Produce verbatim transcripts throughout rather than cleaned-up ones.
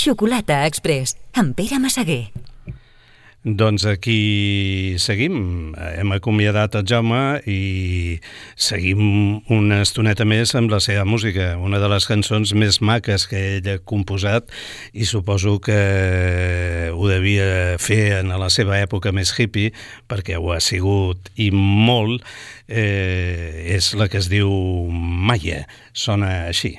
Xocolata Express, amb Pere Massaguer. Doncs aquí seguim. Hem acomiadat el Jaume i seguim una estoneta més amb la seva música, una de les cançons més maques que ell ha composat, i suposo que ho devia fer en la seva època més hippie, perquè ho ha sigut i molt. Eh, és la que es diu Maya, sona així.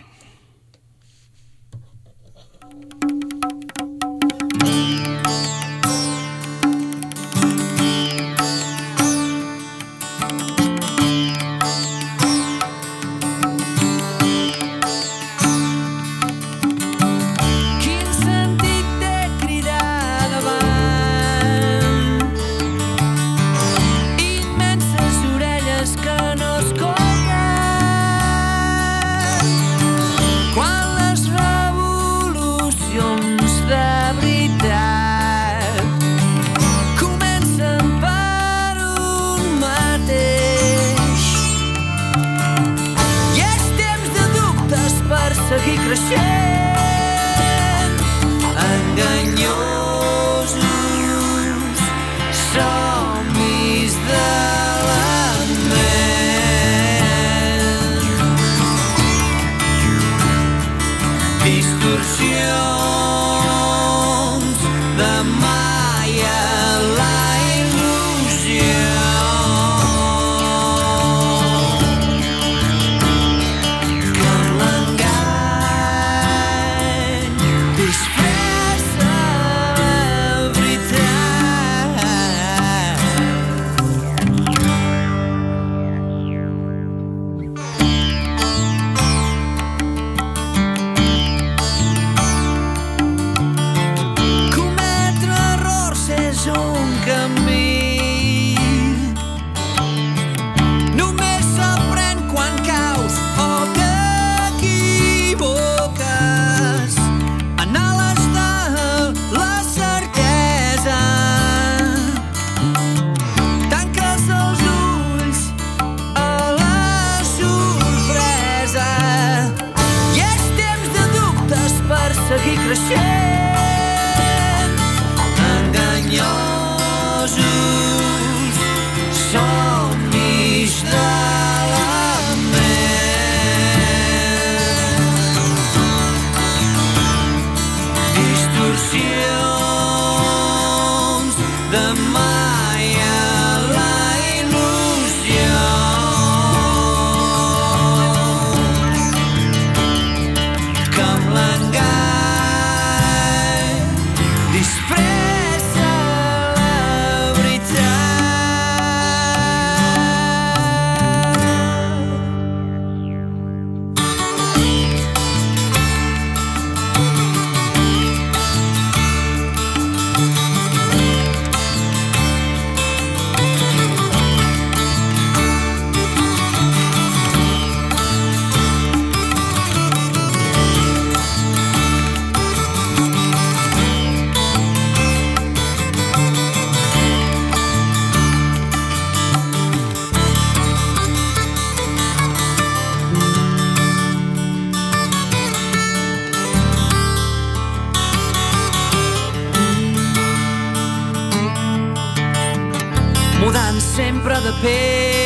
Sempre de pell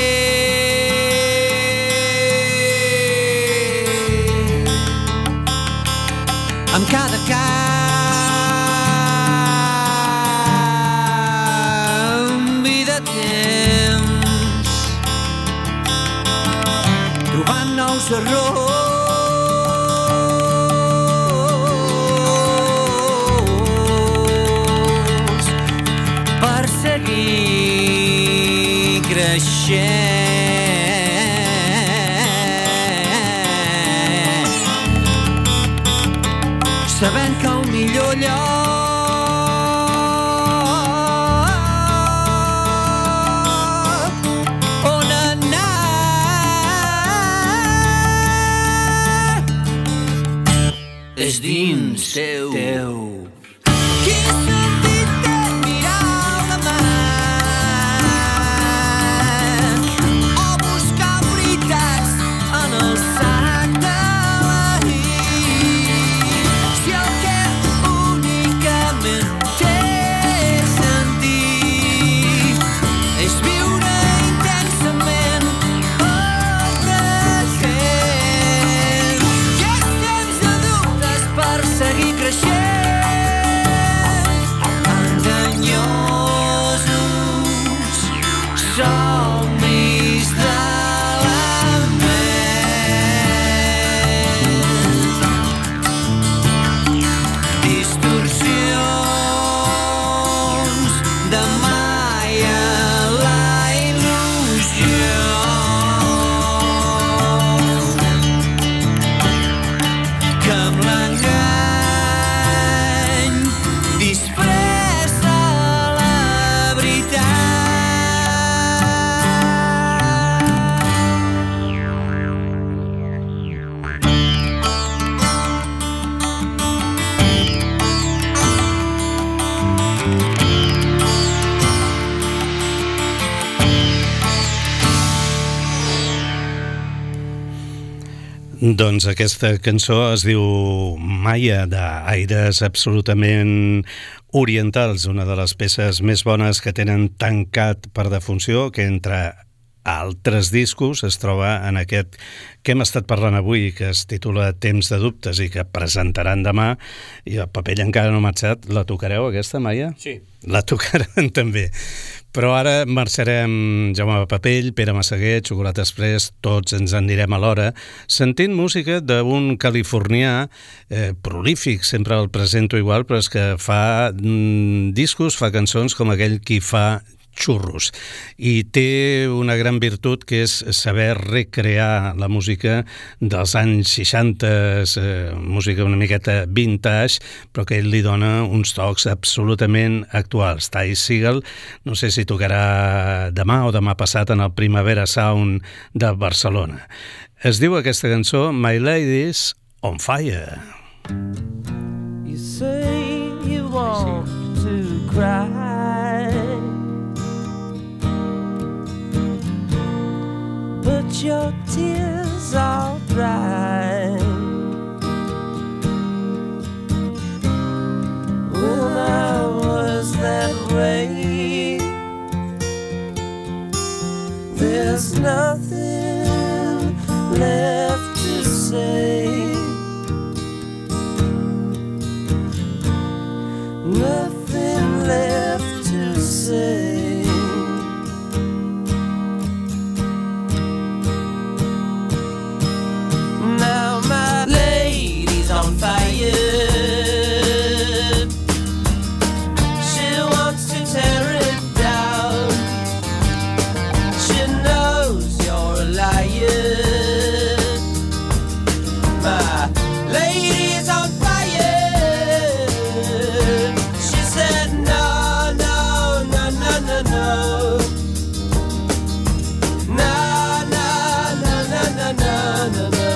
amb cada canvi de temps, trobant nous errors per seguir creixent, sabent que el millor lloc on anar és dins teu. teu. Si el que Doncs aquesta cançó es diu Maya, d'aires absolutament orientals, una de les peces més bones que tenen Tancat per defunció, que entre altres discos es troba en aquest que hem estat parlant avui, que es titula Temps de dubtes i que presentaran demà, i el paper encara no ha marxat. La tocareu aquesta, Maya? Sí. La tocaran també. Però ara marxarem Jaume Papell, Pere Massaguer, Xocolata Express, tots ens en anirem a l'hora, sentint música d'un californià eh, prolífic, sempre el presento igual, però és que fa mm, discos, fa cançons com aquell qui fa xurros, i té una gran virtut que és saber recrear la música dels anys seixanta, eh, música una miqueta vintage, però que ell li dona uns tocs absolutament actuals. Ty Segall, no sé si tocarà demà o demà passat en el Primavera Sound de Barcelona. Es diu aquesta cançó My Lady's on Fire. You say you want to cry, but your tears are dry. When I was that way, there's nothing left to say, nothing left to say. Now my lady's on fire. She wants to tear it down. She knows you're a liar. My lady's on fire. She said no, no, no, no, no, no. No, no, no, no, no, no, no, no.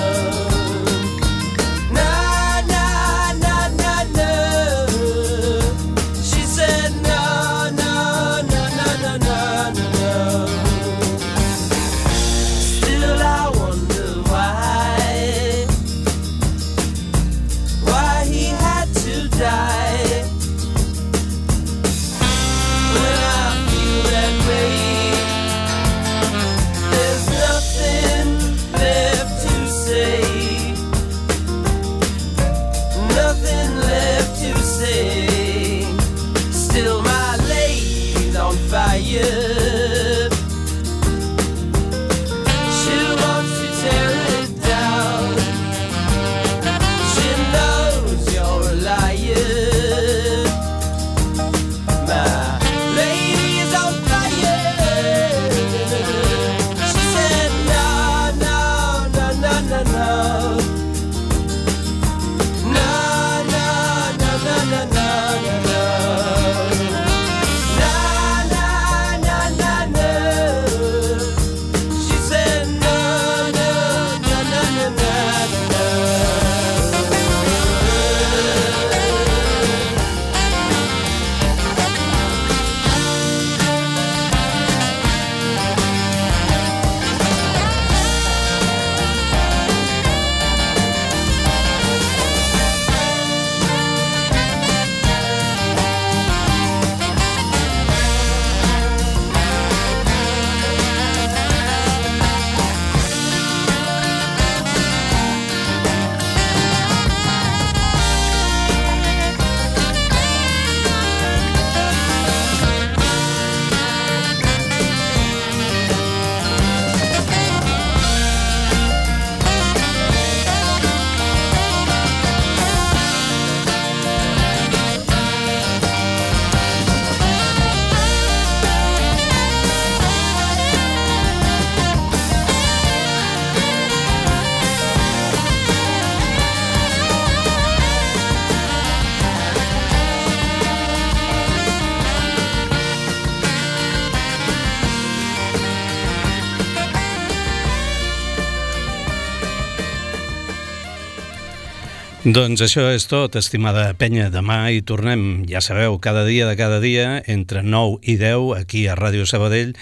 Doncs això és tot, estimada penya. Demà hi tornem, ja sabeu, cada dia de cada dia, entre nou i deu, aquí a Ràdio Sabadell,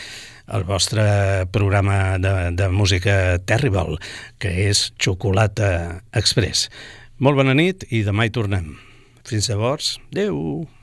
el vostre programa de, de música Terrible, que és Xocolata Express. Molt bona nit i demà hi tornem. Fins llavors, adeu!